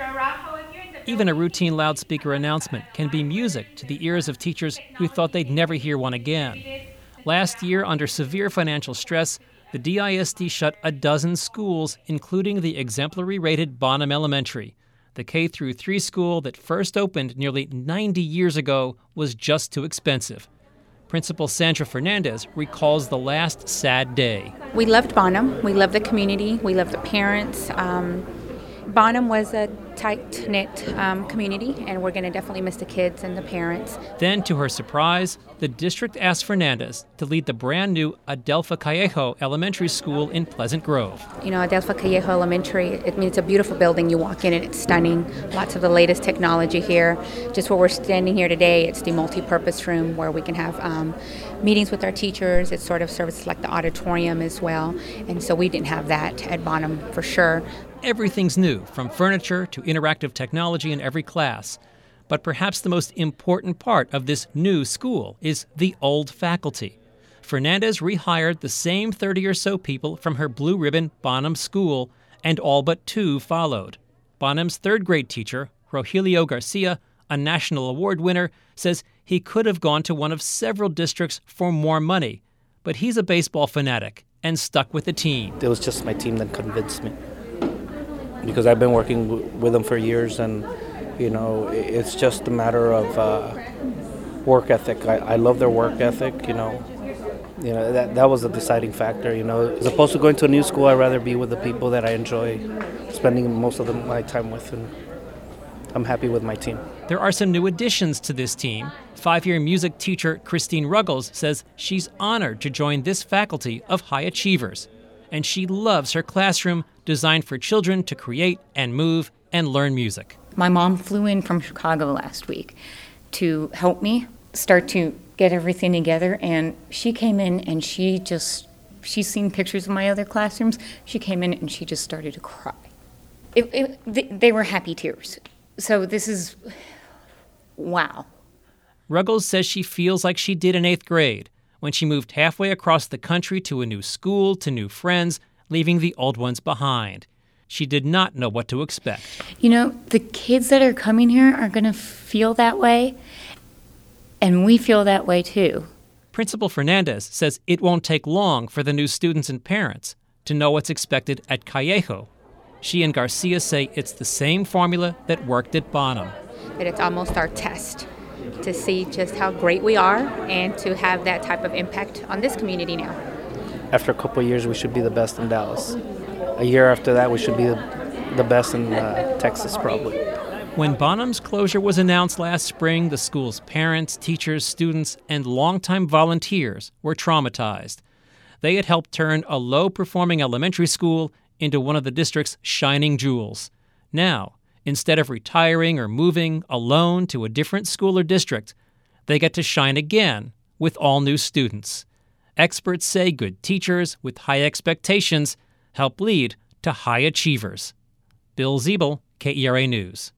Even a routine loudspeaker announcement can be music to the ears of teachers who thought they'd never hear one again. Last year, under severe financial stress, the DISD shut a dozen schools, including the exemplary-rated Bonham Elementary. The K-3 school that first opened nearly 90 years ago was just too expensive. Principal Sandra Fernandez recalls the last sad day. We loved Bonham. We loved the community. We loved the parents. Bonham was a tight-knit community, and we're going to definitely miss the kids and the parents. Then, to her surprise, the district asked Fernandez to lead the brand-new Adelpha Callejo Elementary School in Pleasant Grove. You know, Adelpha Callejo Elementary, it's a beautiful building. You walk in and it's stunning. Lots of the latest technology here. Just where we're standing here today, it's the multi-purpose room where we can have meetings with our teachers. It sort of serves like the auditorium as well. And so we didn't have that at Bonham for sure. Everything's new, from furniture to interactive technology in every class. But perhaps the most important part of this new school is the old faculty. Fernandez rehired the same 30 or so people from her blue ribbon Bonham school, and all but two followed. Bonham's third-grade teacher, Rogelio Garcia, a national award winner, says he could have gone to one of several districts for more money. But he's a baseball fanatic and stuck with the team. It was just my team that convinced me, because I've been working with them for years, and it's just a matter of work ethic. I love their work ethic. That was a deciding factor. As opposed to going to a new school, I'd rather be with the people that I enjoy spending most of my time with, and I'm happy with my team. There are some new additions to this team. Five-year music teacher Christine Ruggles says she's honored to join this faculty of high achievers, and she loves her classroom designed for children to create and move and learn music. My mom flew in from Chicago last week to help me start to get everything together, and she came in and she's seen pictures of my other classrooms. She came in and she just started to cry. They were happy tears. So this is, wow. Ruggles says she feels like she did in 8th grade when she moved halfway across the country to a new school, to new friends, leaving the old ones behind. She did not know what to expect. The kids that are coming here are going to feel that way, and we feel that way too. Principal Fernandez says it won't take long for the new students and parents to know what's expected at Callejo. She and Garcia say it's the same formula that worked at Bonham. That it's almost our test to see just how great we are and to have that type of impact on this community now. After a couple of years, we should be the best in Dallas. A year after that, we should be the best in Texas, probably. When Bonham's closure was announced last spring, the school's parents, teachers, students, and longtime volunteers were traumatized. They had helped turn a low-performing elementary school into one of the district's shining jewels. Now, instead of retiring or moving alone to a different school or district, they get to shine again with all new students. Experts say good teachers with high expectations help lead to high achievers. Bill Ziebel, KERA News.